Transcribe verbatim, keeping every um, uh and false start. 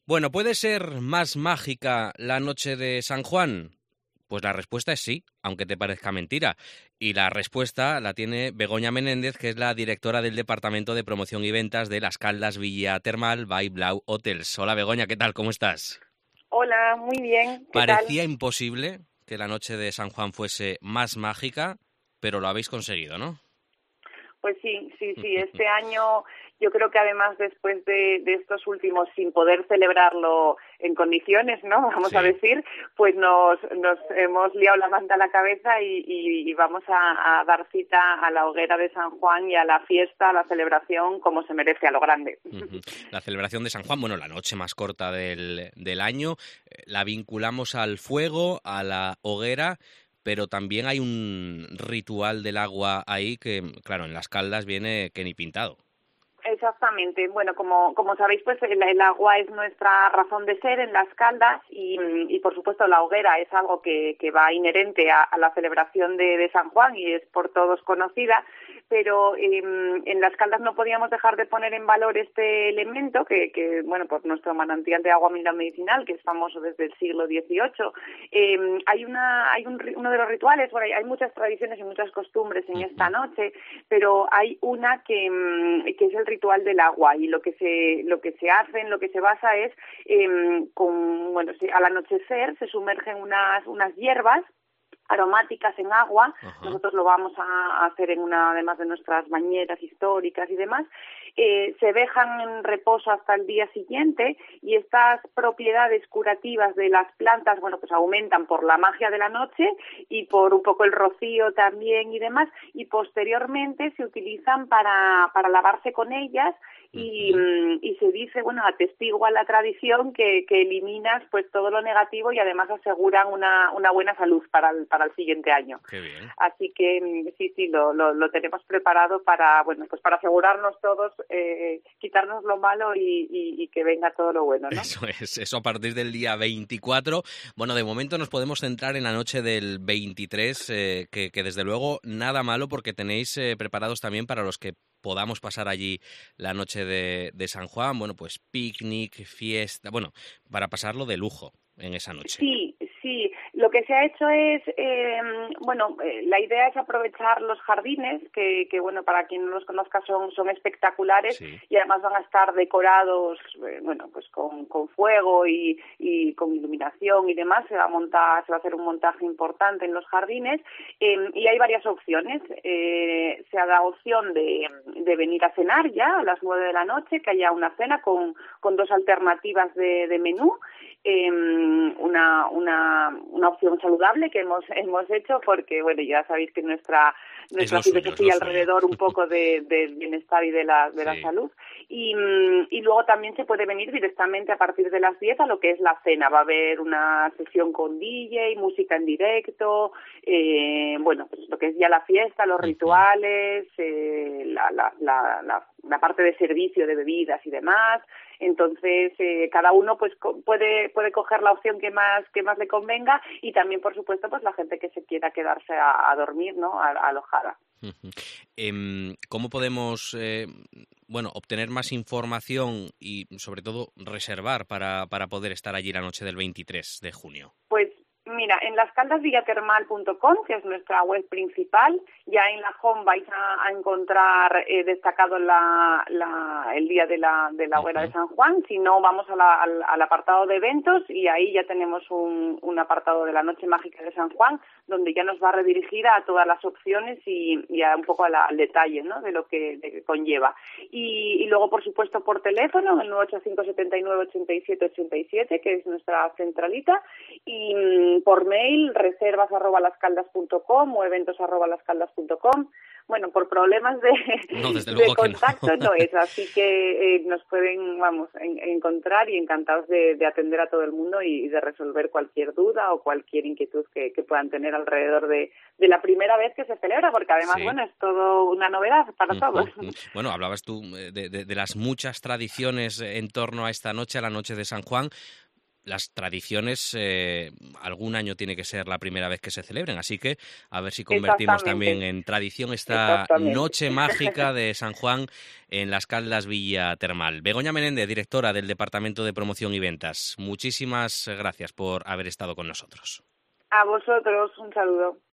Bueno, ¿puede ser más mágica la noche de San Juan? Pues la respuesta es sí, aunque te parezca mentira. Y la respuesta la tiene Begoña Menéndez, que es la directora del Departamento de Promoción y Ventas de Las Caldas Villa Termal by Blau Hotels. Hola Begoña, ¿qué tal? ¿Cómo estás? Hola, muy bien, ¿qué tal? Parecía imposible que la noche de San Juan fuese más mágica, pero lo habéis conseguido, ¿no? Pues sí, sí, sí, este año yo creo que además después de, de estos últimos sin poder celebrarlo en condiciones, ¿no? Vamos a Sí. decir, pues nos, nos hemos liado la manta a la cabeza y, y, y vamos a, a dar cita a la hoguera de San Juan y a la fiesta, a la celebración como se merece, a lo grande. Ujú. La celebración de San Juan, bueno, la noche más corta del, del año, eh, la vinculamos al fuego, a la hoguera, pero también hay un ritual del agua ahí que, claro, en Las Caldas viene que ni pintado. Exactamente. Bueno, como, como sabéis, pues el, el agua es nuestra razón de ser en Las Caldas y, y por supuesto, la hoguera es algo que, que va inherente a, a la celebración de, de San Juan y es por todos conocida, pero eh, en Las Caldas no podíamos dejar de poner en valor este elemento que, que bueno, por nuestro manantial de agua mineral medicinal, que es famoso desde el siglo dieciocho. Eh, hay una, hay un, uno de los rituales, bueno, hay, hay muchas tradiciones y muchas costumbres en esta noche, pero hay una que, que es el ritual del agua y lo que se lo que se hace, en lo que se basa es eh, con bueno, si al anochecer se sumergen unas unas hierbas aromáticas en agua. Ajá. Nosotros lo vamos a hacer en una, además de nuestras bañeras históricas y demás, eh, se dejan en reposo hasta el día siguiente y estas propiedades curativas de las plantas, bueno, pues aumentan por la magia de la noche y por un poco el rocío también y demás, y posteriormente se utilizan para, para lavarse con ellas y, Ujú. y se dice, bueno, atestigua la tradición que, que eliminas pues todo lo negativo y además aseguran una, una buena salud para el, para el siguiente año. Qué bien. Así que sí, sí, lo, lo, lo tenemos preparado para, bueno, pues para asegurarnos todos, eh, quitarnos lo malo y, y, y que venga todo lo bueno, ¿no? Eso es, eso a partir del día veinticuatro. Bueno, de momento nos podemos centrar en la noche del veintitrés, eh, que, que desde luego nada malo porque tenéis eh, preparados también para los que podamos pasar allí la noche de, de San Juan, bueno, pues picnic, fiesta, bueno, para pasarlo de lujo en esa noche. Sí, sí. Lo que se ha hecho es, eh, bueno, eh, la idea es aprovechar los jardines, que, que bueno, para quien no los conozca son, son espectaculares Sí. y además van a estar decorados, eh, bueno, pues con, con fuego y, y con iluminación y demás. Se va a montar, se va a hacer un montaje importante en los jardines eh, y hay varias opciones. Eh, se ha dado opción de, de venir a cenar ya a las nueve de la noche, que haya una cena con, con dos alternativas de, de menú. Eh, una, una, una opción saludable que hemos hemos hecho porque, bueno, ya sabéis que nuestra Es nuestra lo suyo, es lo filosofía suyo. alrededor un poco de, del bienestar y de la, de la Sí. salud. Y, y luego también se puede venir directamente a partir de las diez a lo que es la cena. Va a haber una sesión con D J, música en directo, eh, bueno, pues lo que es ya la fiesta, los Ujú. rituales, eh, la, la, la, la, la parte de servicio de bebidas y demás. Entonces, eh, cada uno pues co- puede puede coger la opción que más que más le convenga y también, por supuesto, pues la gente que se quiera quedarse a, a dormir, ¿no? A, a alojada. Ujú. Em, ¿Cómo podemos, eh, bueno, obtener más información y, sobre todo, reservar para, para poder estar allí la noche del veintitrés de junio? Pues mira, en lascaldasvillatermal punto com, que es nuestra web principal, ya en la home vais a, a encontrar eh, destacado la, la, el día de la, de la hoguera Ujú. de San Juan. Si no, vamos a la, al, al apartado de eventos y ahí ya tenemos un, un apartado de la Noche Mágica de San Juan, donde ya nos va a redirigir a todas las opciones y, y a un poco a la, al detalle, ¿no?, de lo que, de que conlleva. Y, y luego, por supuesto, por teléfono, en el nueve ocho cinco siete nueve ocho siete ocho siete, que es nuestra centralita, y mm, por mail, reservas arroba lascaldas punto com o eventos arroba lascaldas punto com. Bueno, por problemas de, No, desde de luego que no. contacto no es, así que eh, nos pueden, vamos, en, encontrar y encantados de, de atender a todo el mundo y, y de resolver cualquier duda o cualquier inquietud que, que puedan tener alrededor de, de la primera vez que se celebra, porque además, Sí. bueno, es todo una novedad para todos. Ujú. Bueno, hablabas tú eh, de, de- de las muchas tradiciones en torno a esta noche, a la noche de San Juan. las tradiciones, eh, algún año tiene que ser la primera vez que se celebren, así que a ver si convertimos también en tradición esta noche mágica de San Juan en Las Caldas Villa Termal. Begoña Menéndez, directora del Departamento de Promoción y Ventas, muchísimas gracias por haber estado con nosotros. A vosotros, un saludo.